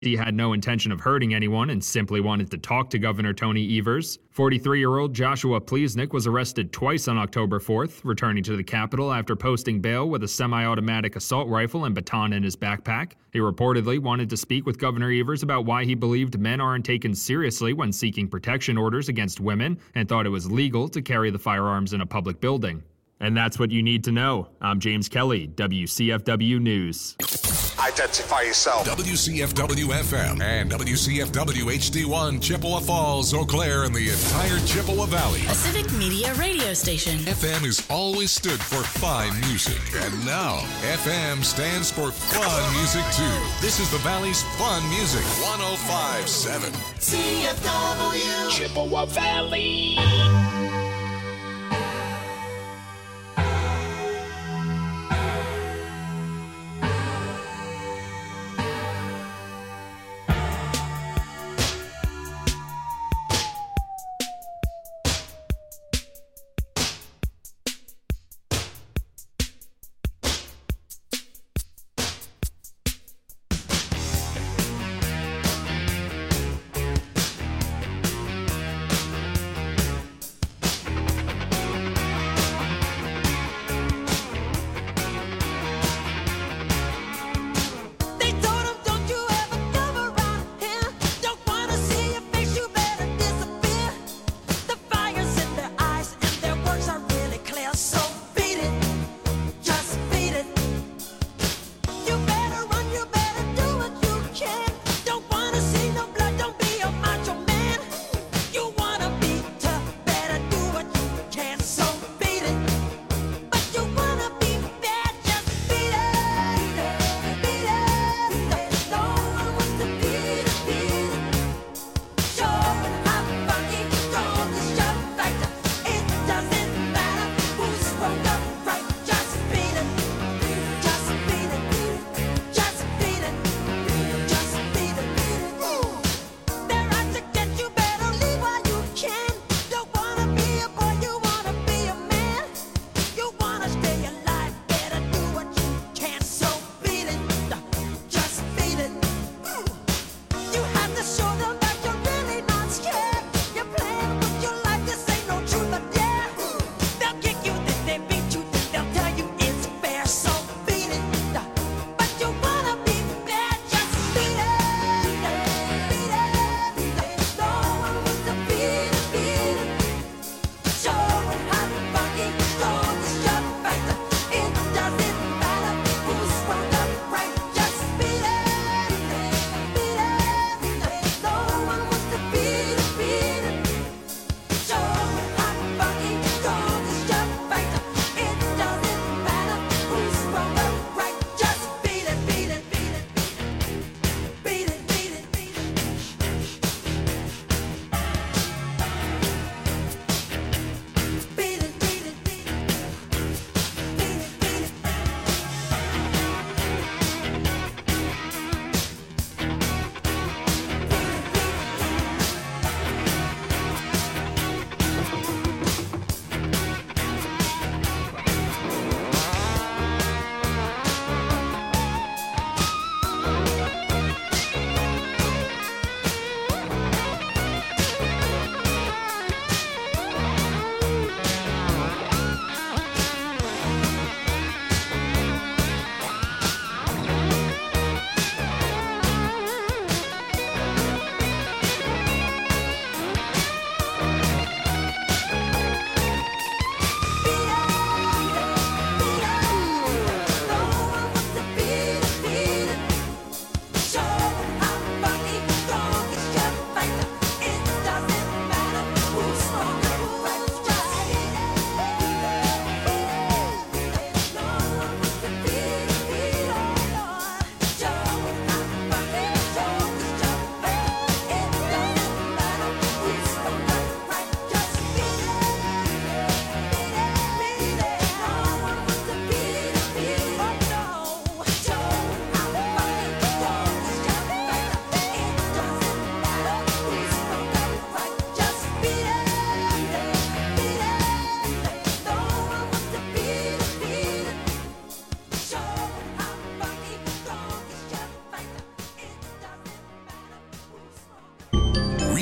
He had no intention of hurting anyone and simply wanted to talk to Governor Tony Evers. 43-year-old Joshua Plesnick was arrested twice on October 4th, returning to the Capitol after posting bail with a semi-automatic assault rifle and baton in his backpack. He reportedly wanted to speak with Governor Evers about why he believed men aren't taken seriously when seeking protection orders against women and thought it was legal to carry the firearms in a public building. And that's what you need to know. I'm James Kelly, WCFW News. Identify yourself. WCFW-FM and WCFW-HD1, Chippewa Falls, Eau Claire, and the entire Chippewa Valley. A civic media radio station. FM has always stood for fine music. And now, FM stands for fun music, too. This is the Valley's fun music. 105.7. CFW. Chippewa Valley.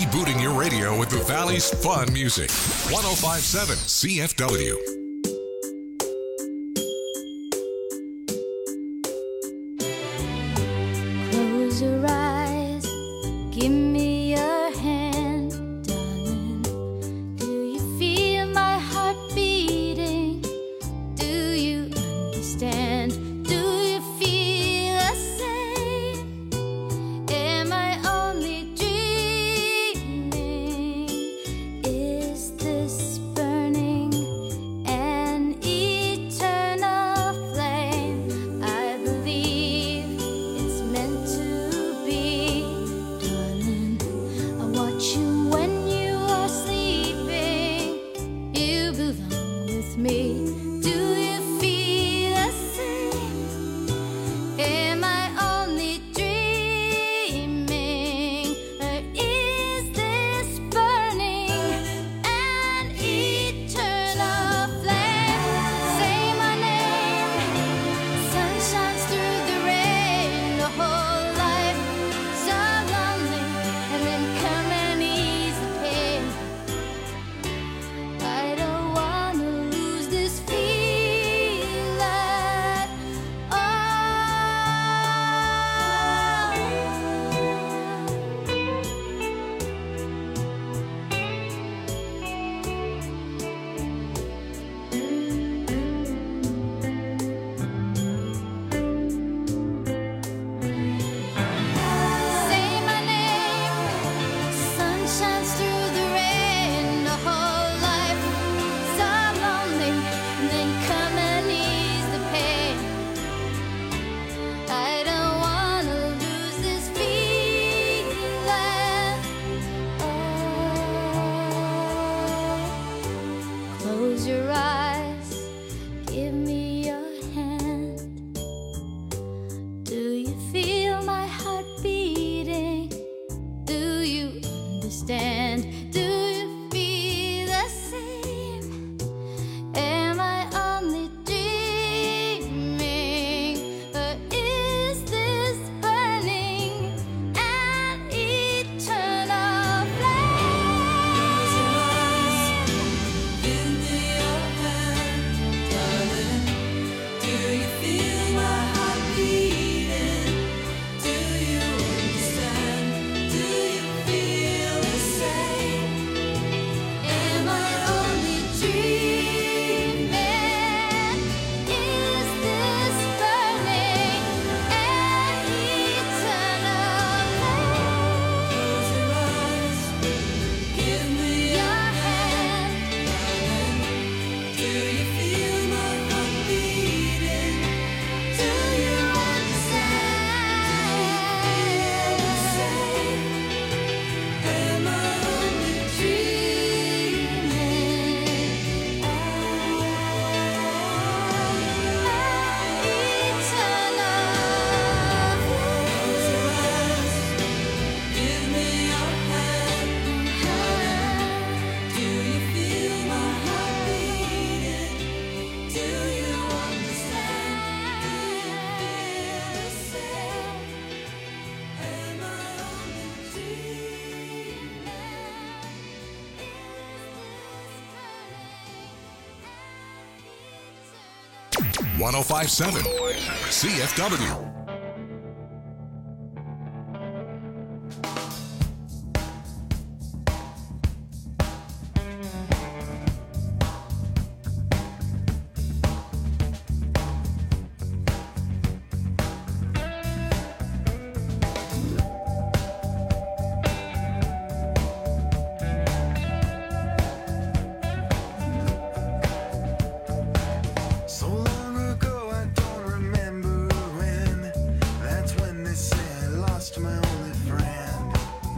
rebooting your radio with the Valley's fun music. 105.7 CFW. Close your eyes, give me your hand, darling. Do you feel my heart beating? Do you understand? Do you feel the same? Am I only dreaming? Is this burning an eternal flame? I believe it's meant to be, darling. I watch you when you are sleeping. You belong with me. Do you feel the same? Am I only dreaming? Or is this burning an eternal flame? Say my name. Sun shines through the rain. The whole life so lonely, and then come and ease the pain. I don't wanna lose this feeling. Oh. Say my name. Sun shines through the rain. The whole life so lonely, and then come and ease the pain. I don't wanna lose this feeling. Oh. Close your eyes, give me your hand. Do you feel my heart beating? Do you understand? Do you feel the same? Am I only dreaming? Or is this burning an eternal flame? Give me your hand, darling. Do you feel my heart beating? Do you understand? Do you feel the same? Am I only dreaming? Is this burning an eternal flame? Close your eyes, give me your hand, darling. Do you feel my heart beating? Do you understand? Am I only dreaming? Give me your hand. Do you feel my heart beating? Do you understand? Do you feel the same? Am I only dreaming? Is this burning an eternal 105.7 CFW. So long ago, I don't remember when. That's when they say I lost my only friend.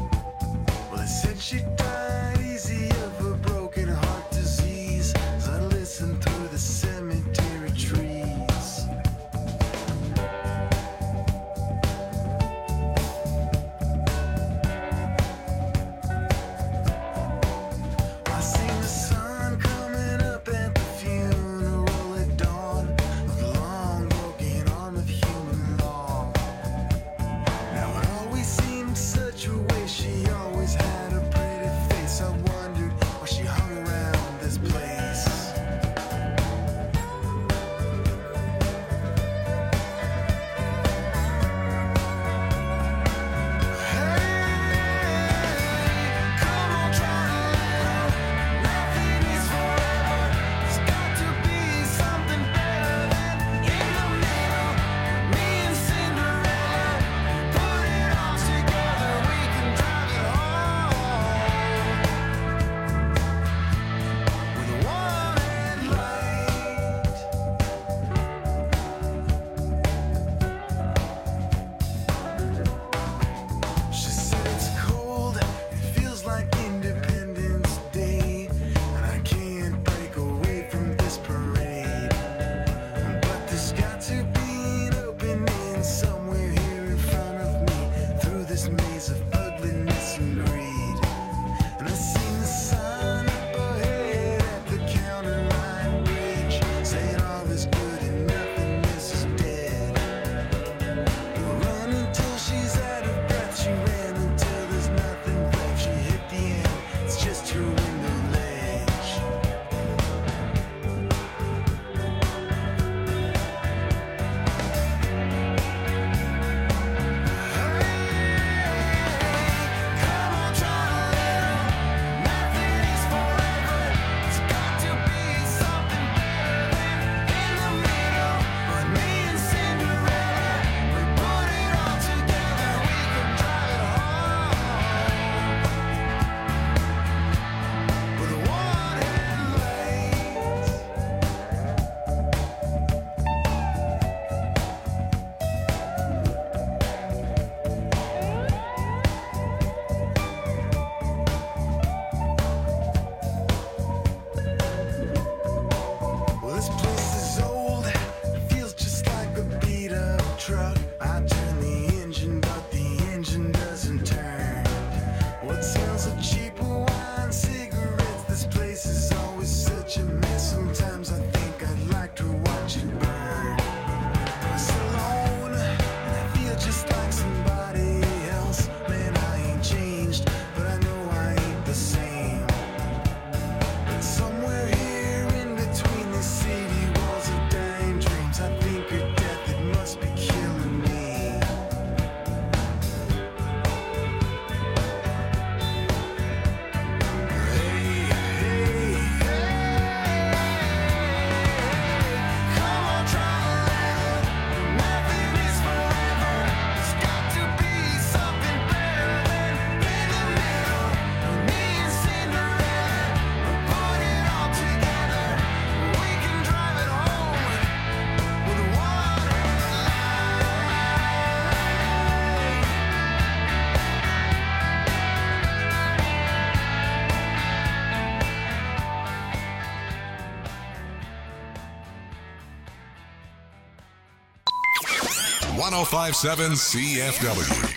1057 CFW.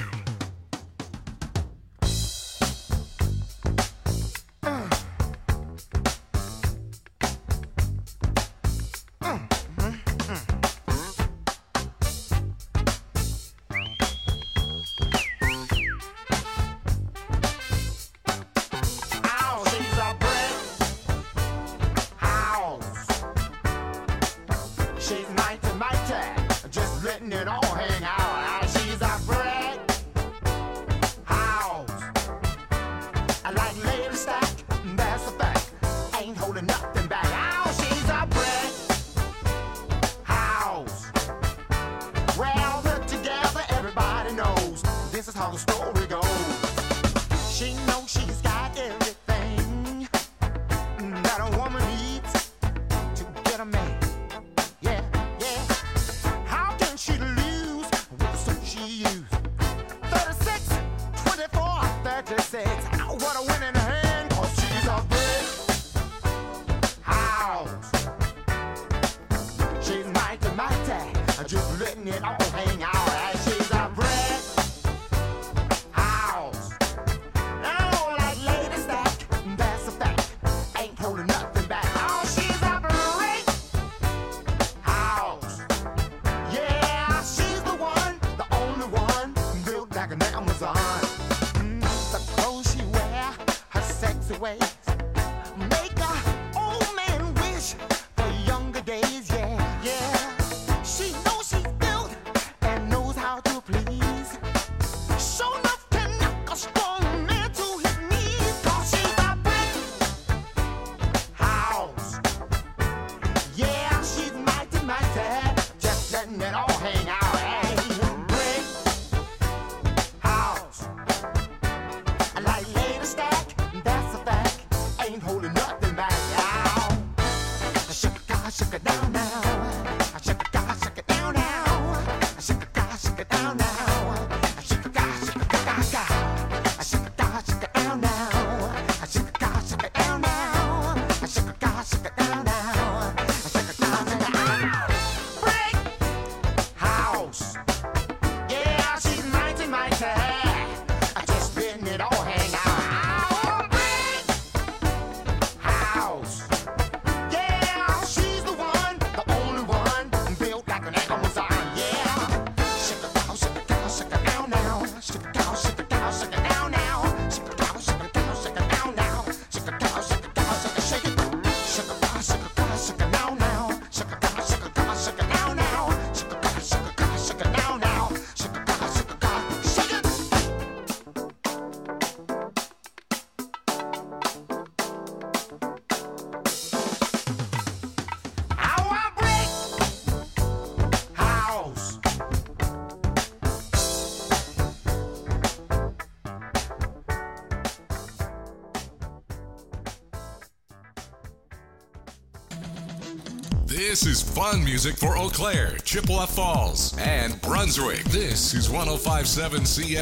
This is fun music for Eau Claire, Chippewa Falls, and Brunswick. This is 1057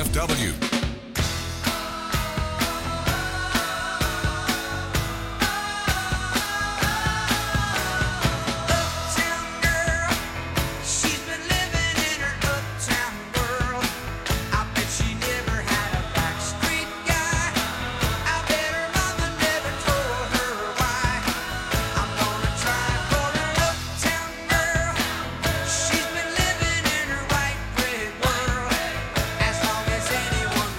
CFW. As long as anyone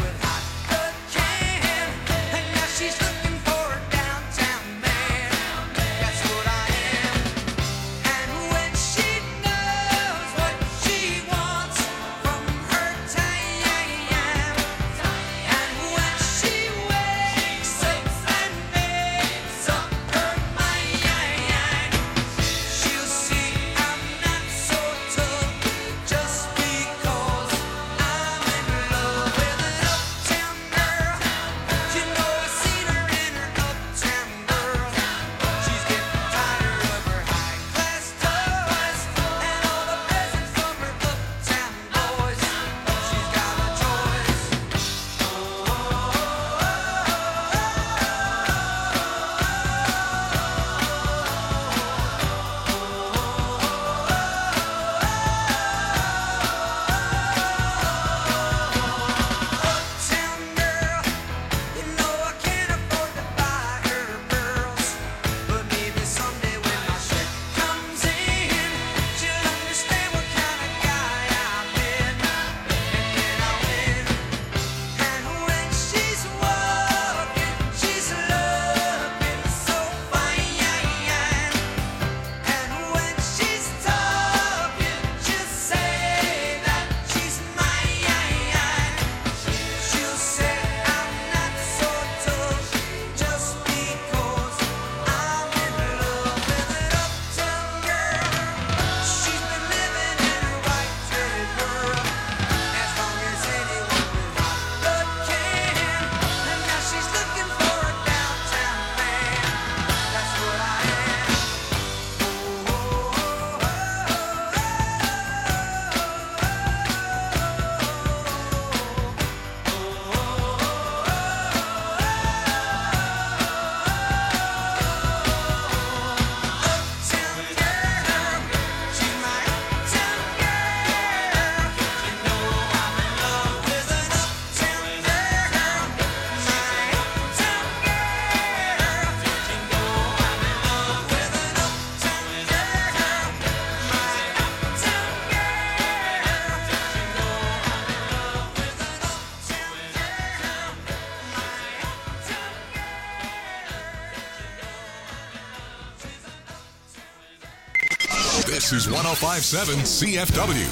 This is 105.7 CFW.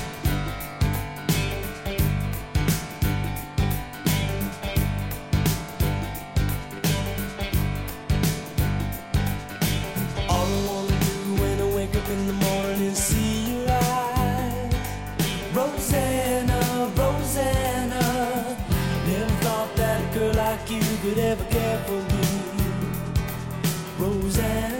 All I wanna do when I wake up in the morning is see you light. Rosanna, Rosanna, never thought that a girl like you could ever care for me. Rosanna.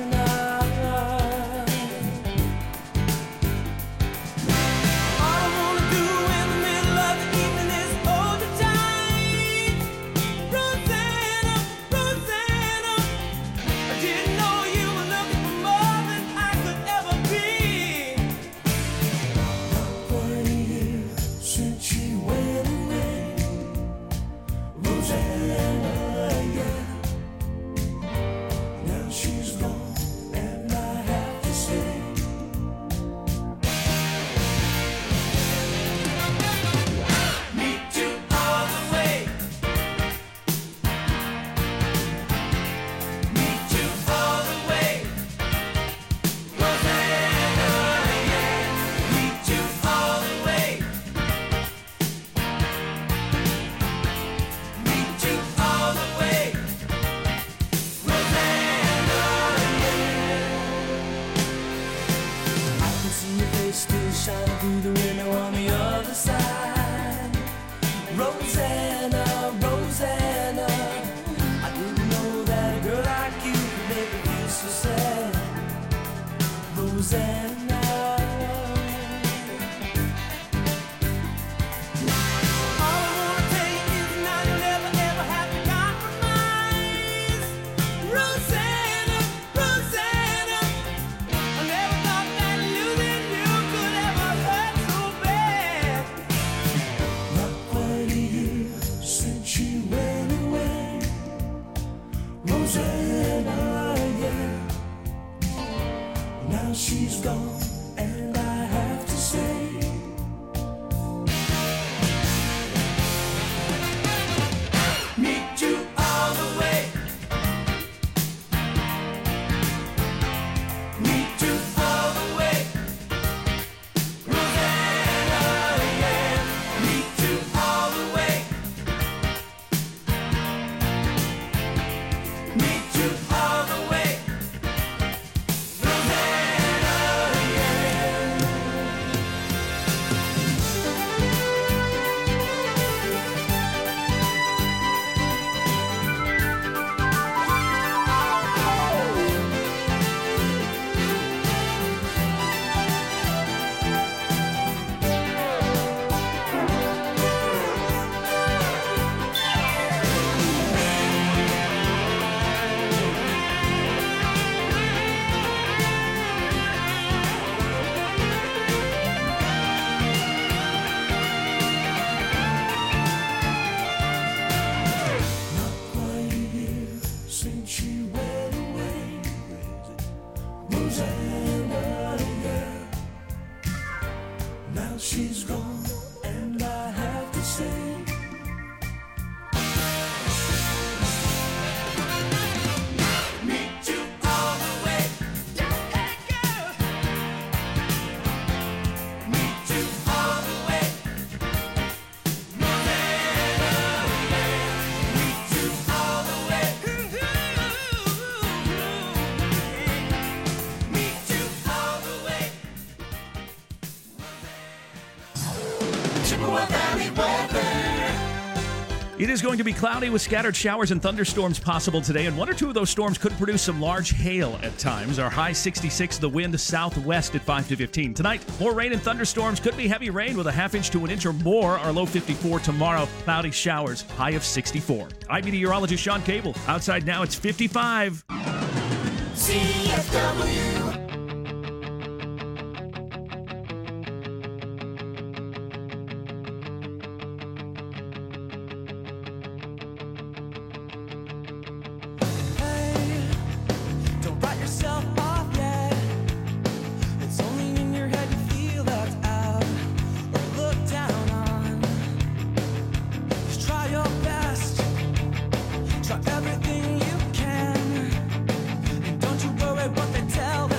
All I wanna do in the middle of the evening is hold you tight. Rosanna, Rosanna, I didn't know you were looking for more than I could ever be. Not quite a year since she went away. Rosanna, yeah. Now she's gone, and I have to say, meet you all the way. Meet you all the way. Rosanna, yeah. Meet you all the way. Meet you all the way. Rosanna, yeah. I can see your face still shining through the window on the other side. Rosanna, Rosanna, I didn't know that a girl like you could make me feel so sad. Rosanna. All I wanna tell you is now you'll never ever have to compromise. Rosanna, Rosanna, I never thought that losing you could ever hurt so bad. Not quite a year since she went away. Rosanna, yeah. Now she's gone, and I have to say, meet you all the way. Meet you all the way. Rosanna, yeah. Meet you all the way. Meet you all the way. Rosanna, yeah. Not quite a year since she went away. Rosanna, yeah. Now she's gone, and I have to say, meet you all the way. Hey, girl. Meet you all the way. Rosanna, yeah. Meet you all the way. Meet you all the way. Chippewa Valley weather. It is going to be cloudy with scattered showers and thunderstorms possible today, and one or two of those storms could produce some large hail at times. Our high 66, the wind southwest at 5 to 15. Tonight, more rain and thunderstorms. Could be heavy rain with a half-inch to an inch or more. Our low 54 tomorrow. Cloudy showers, high of 64. I'm meteorologist Sean Cable. Outside now, it's 55. CFW. Hey, don't write yourself off yet. It's only in your head you feel left out or looked down on. Just try your best. Try everything you can. And don't you worry what they tell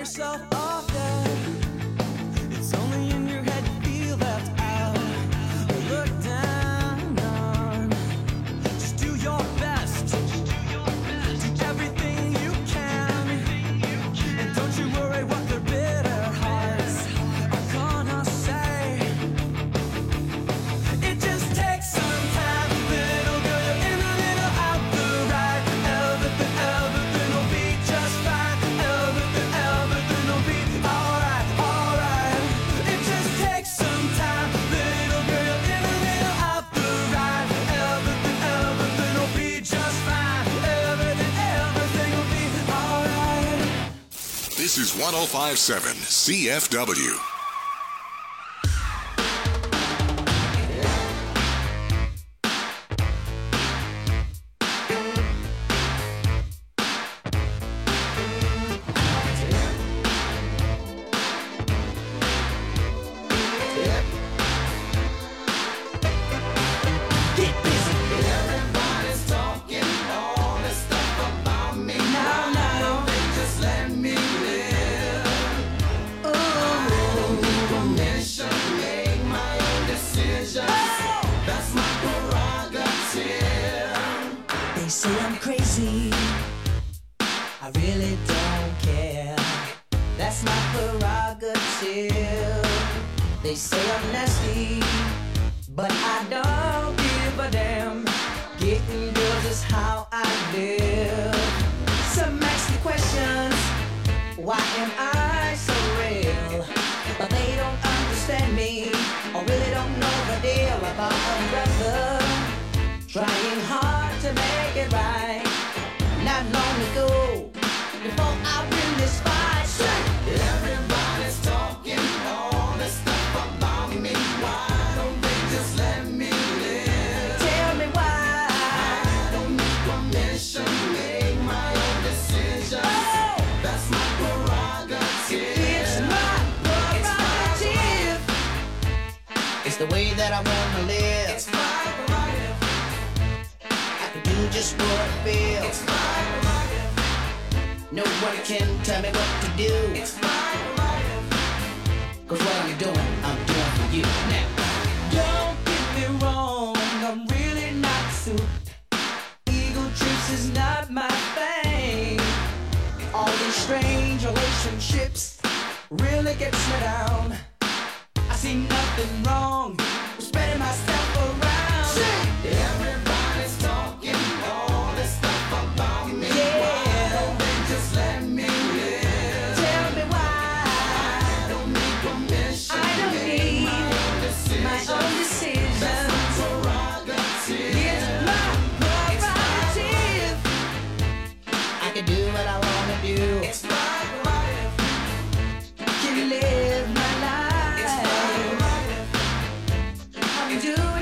yourself off there. It's only in your head you feel left out or looked down on. Just do your best. Do everything you can. And don't you worry what their bitter hearts are gonna say. It just takes some time, little girl. You're in the middle, out the right. Everything will be just fine. Everything will be alright, alright. It just takes some time, little girl. You're in the middle, out the right. Everything will be just fine. Everything will be alright. This is 105.7 CFW. Get busy. Everybody's talking all this stuff about me. Now, they just let me live. Oh, permission, make my own decisions. That's my prerogative. They say I'm crazy. I really don't care. That's my prerogative. They say I'm nasty, but I don't give a damn. Getting girls is how I live. Some ask me questions, why am I so real? But they don't understand me, or really don't know the deal about a brother trying hard to make it right. Not long ago, before I win this fight, everybody's talking all this stuff about me. Why don't they just let me live? Tell me why. I don't need permission, make my own decisions. That's my prerogative. It's my prerogative. It's the way that I wanna live. It's my prerogative. I can do just what I feel. It's my prerogative. No one can tell me what to do. It's my prerogative. 'Cause what I'm doing for you now. Don't get me wrong, I'm really not suit. Ego trips is not my thing. All these strange relationships really gets me down. I see nothing wrong with spreading myself around. Everybody's talking all this stuff about me. Why don't they just let me live? Tell me why. I don't need permission. I don't need my own decision. That's my prerogative. It's my prerogative. I can do what I wanna do. It's my prerogative. Can live my life. It's my prerogative. I can do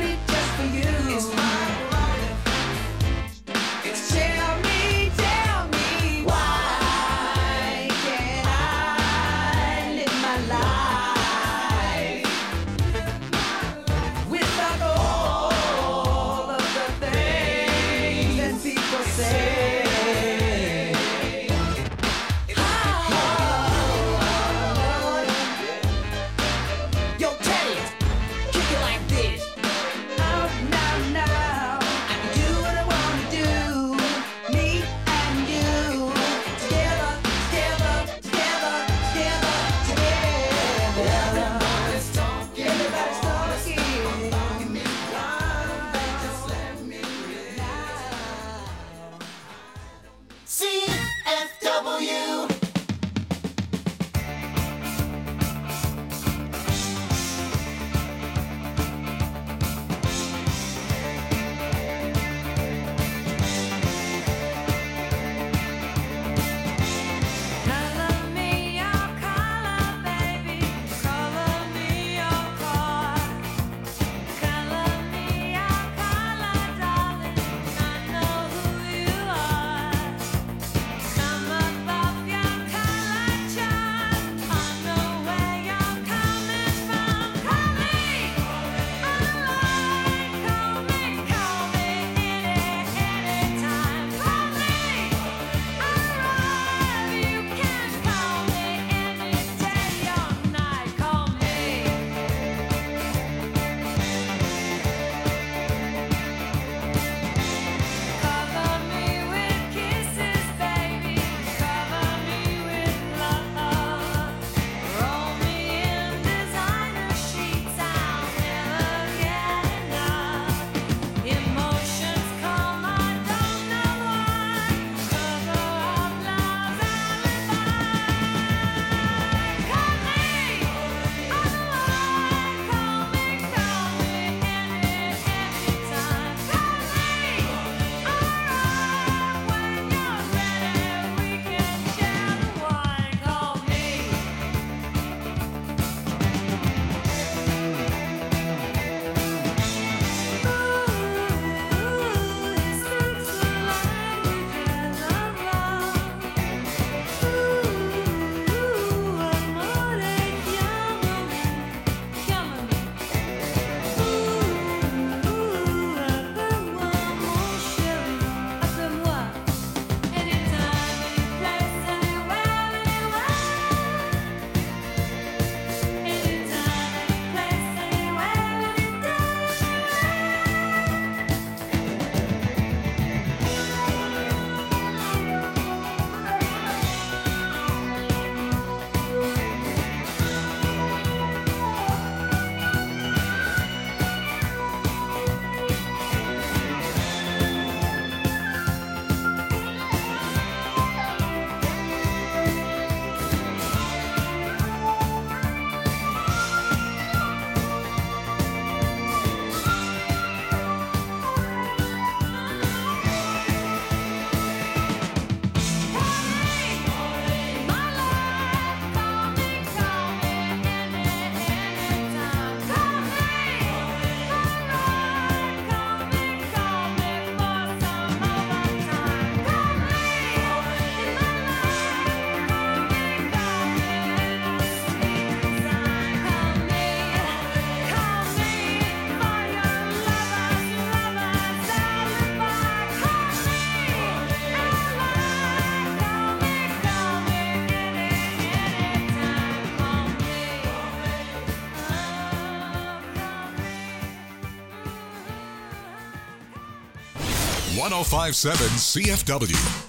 1057 CFW.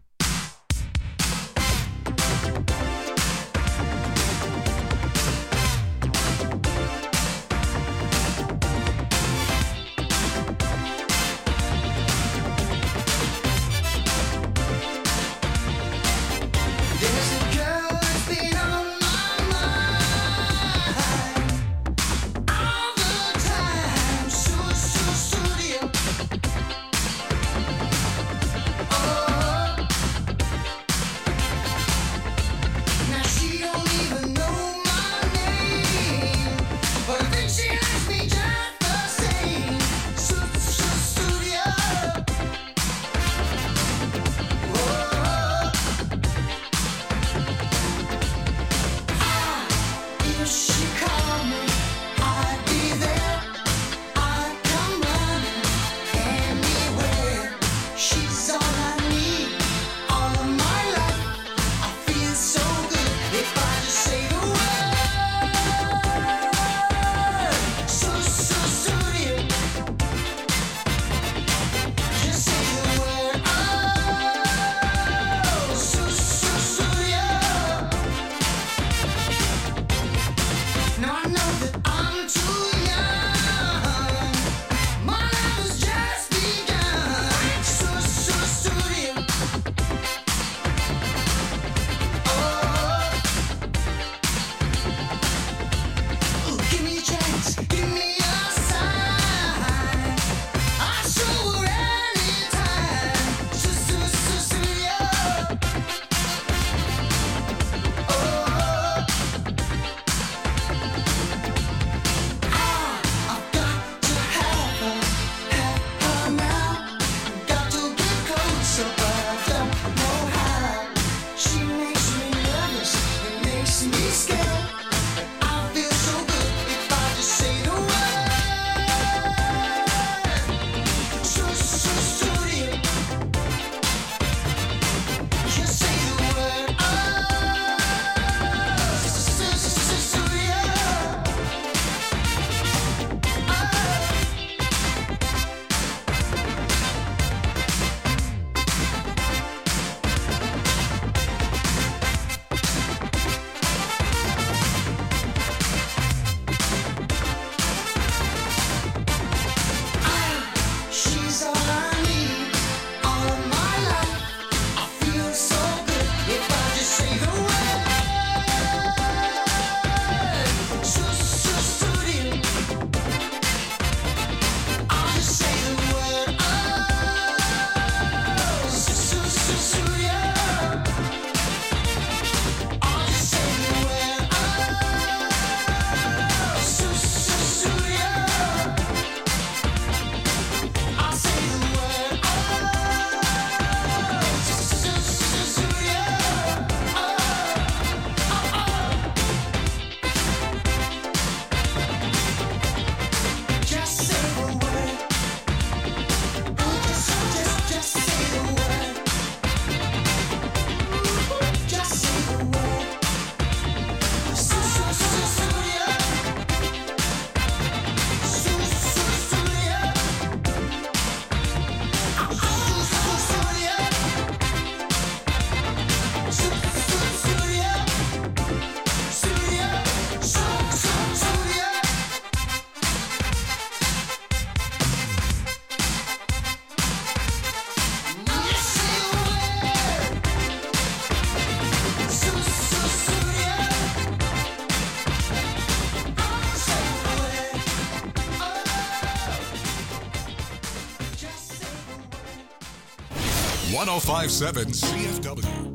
#1057 CFW.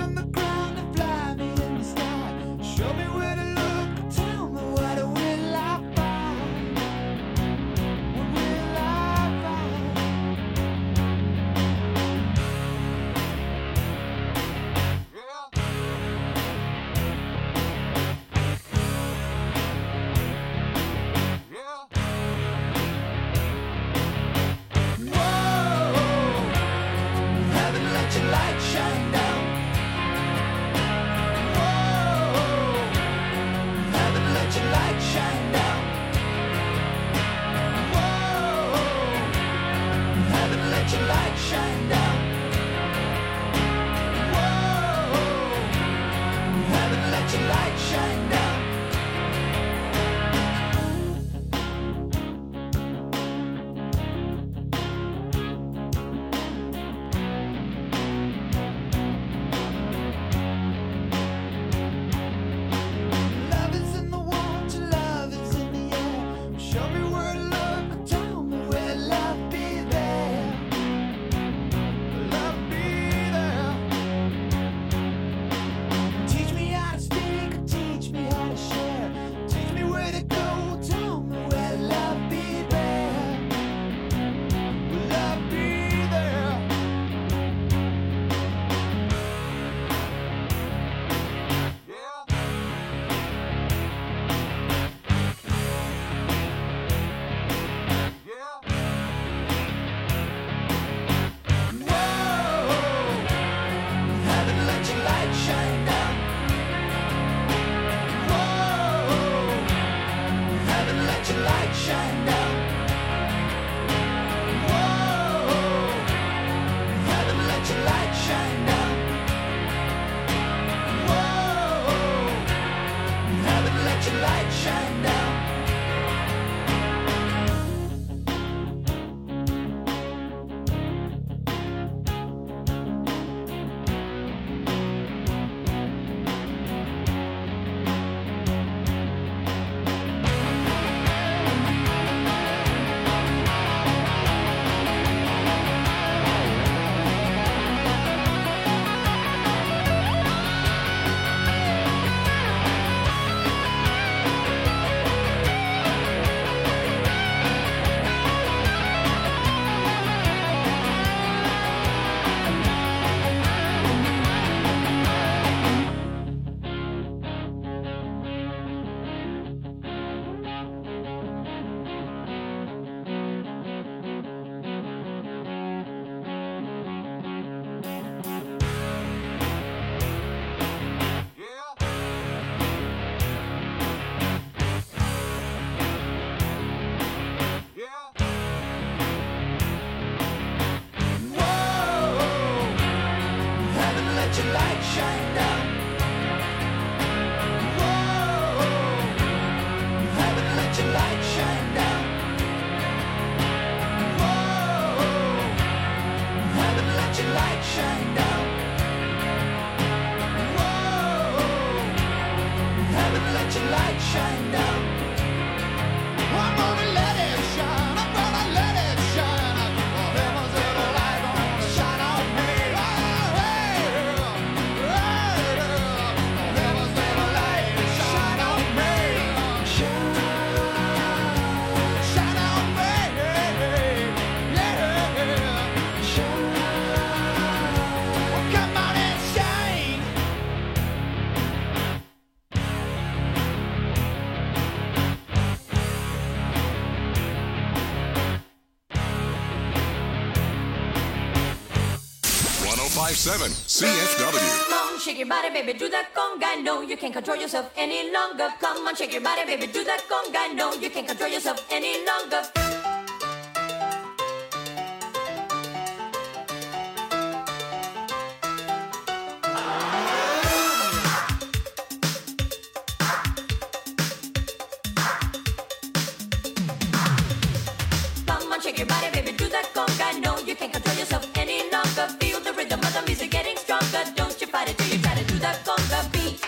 Show me where to look, tell me what I will like. shine down. Whoa, heaven let your light shine down. Whoa, heaven let your light shine down. CFW. Come on, shake your body, baby, do that conga. No, you can't control yourself any longer. Come on, shake your body, baby, do that conga. No, you can't control yourself any longer. Come on, shake your body, baby, do that conga. No, you can't control yourself any longer. Feel the rhythm of the music getting stronger. Don't you fight it till you try to do that conga beat.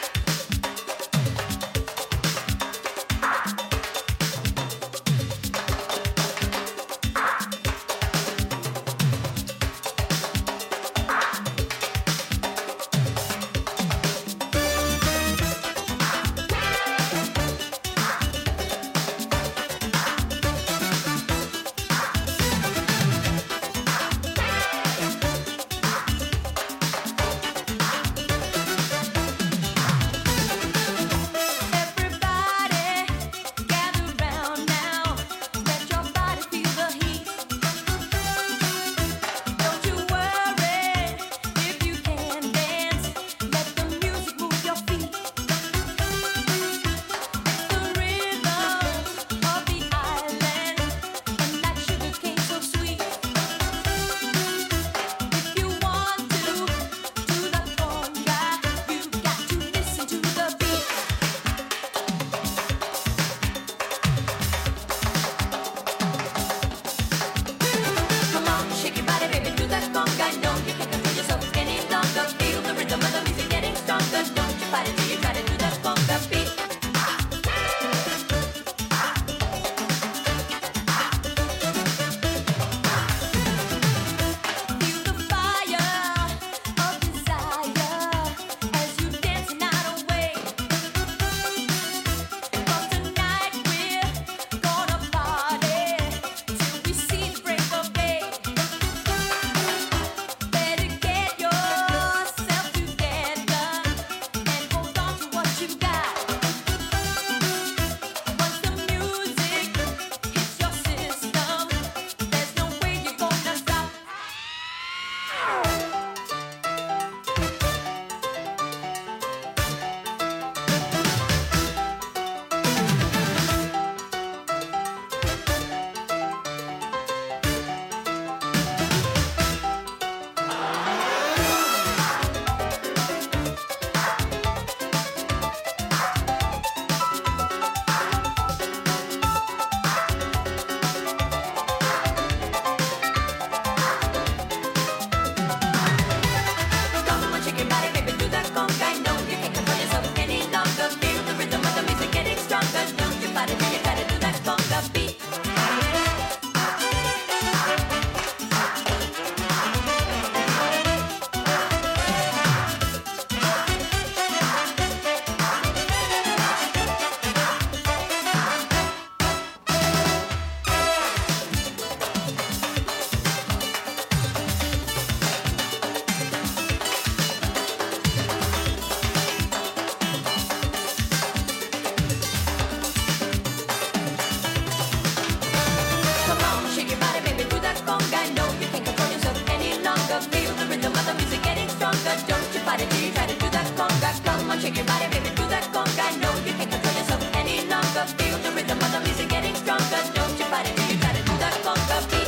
shake your body, baby, do that conga. No, you can't control yourself any longer. Feel the rhythm of the music getting stronger. Don't you fight it till you try to do that conga beat.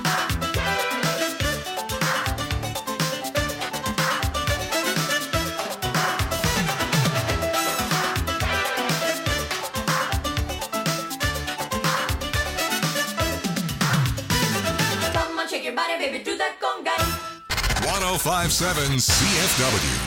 Come on, shake your body, baby, do that conga. 1057 CFW.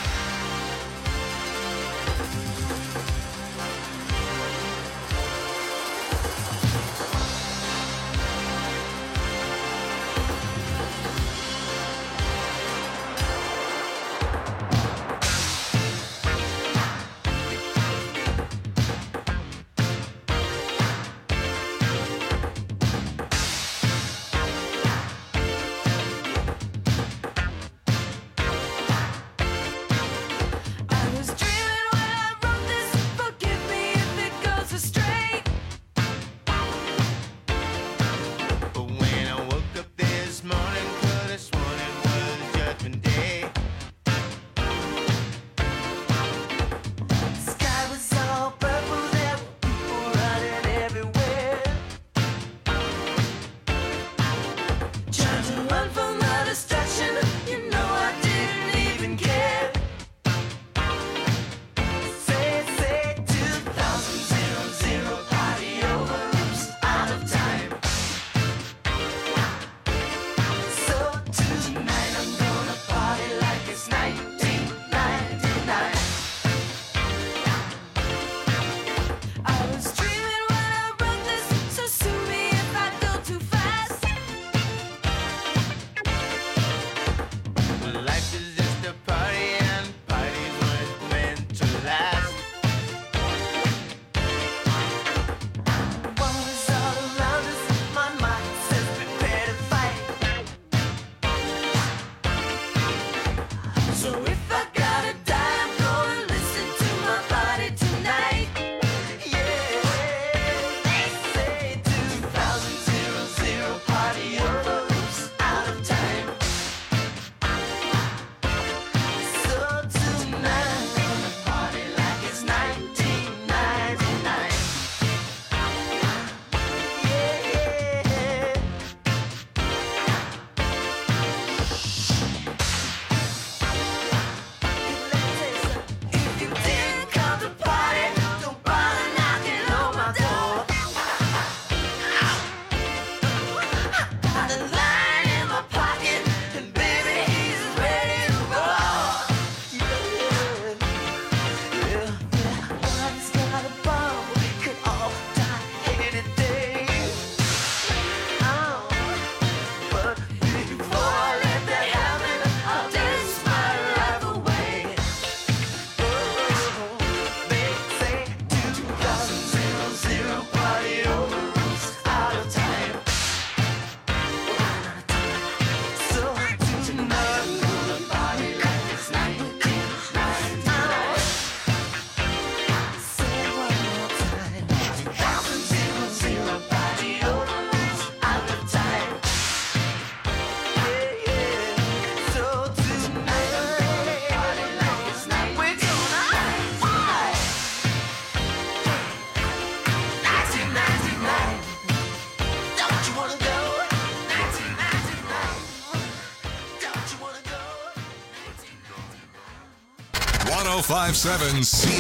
#1057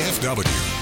CFW.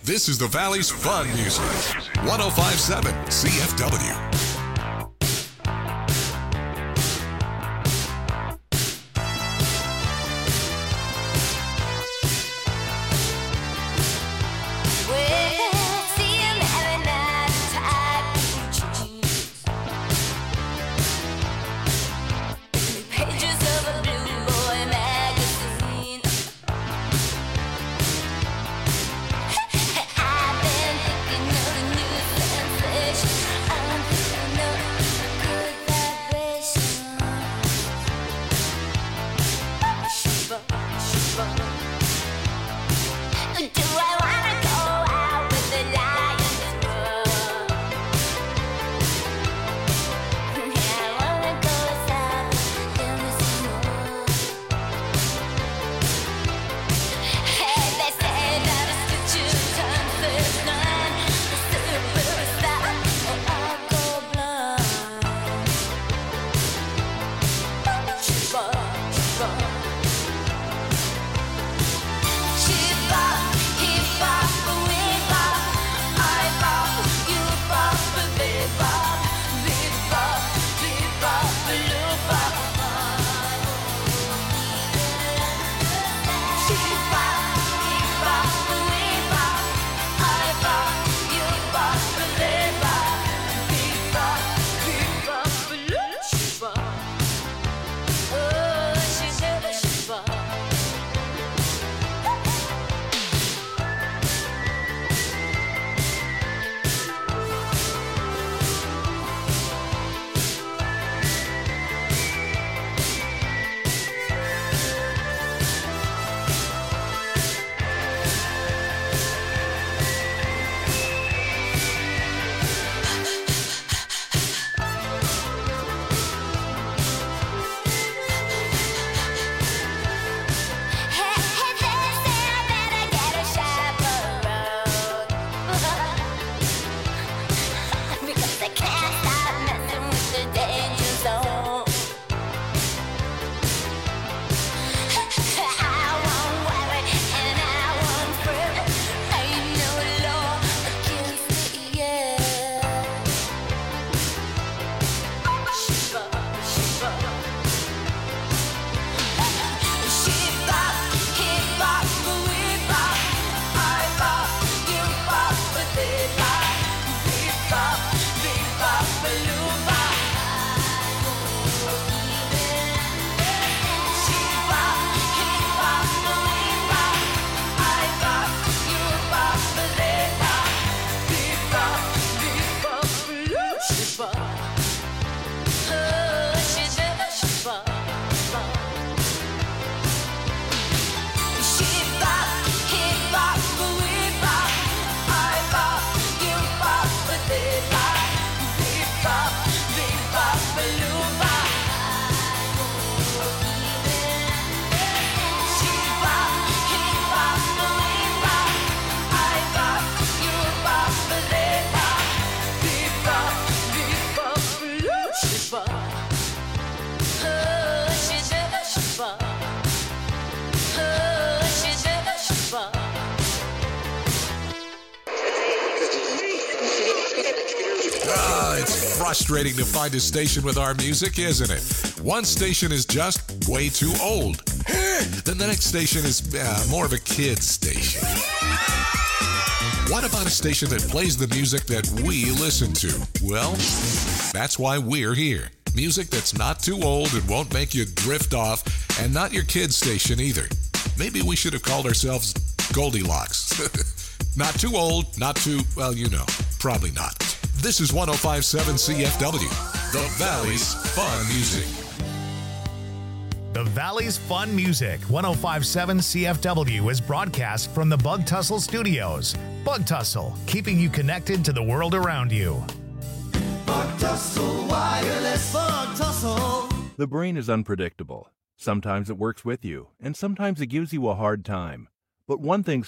This is the Valley's Fun Music. 105.7 CFW. It's frustrating to find a station with our music, isn't it? One station is just way too old. Then the next station is more of a kid's station. What about a station that plays the music that we listen to? Well, that's why we're here. Music that's not too old and won't make you drift off, and not your kid's station either. Maybe we should have called ourselves Goldilocks. Not too old, not too, well, you know, probably not. This is 105.7 CFW, the Valley's Fun Music. The Valley's Fun Music, 105.7 CFW, is broadcast from the Bug Tussle Studios. Bug Tussle, keeping you connected to the world around you. Bug Tussle Wireless. Bug Tussle. The brain is unpredictable. Sometimes it works with you, and sometimes it gives you a hard time. But one thing's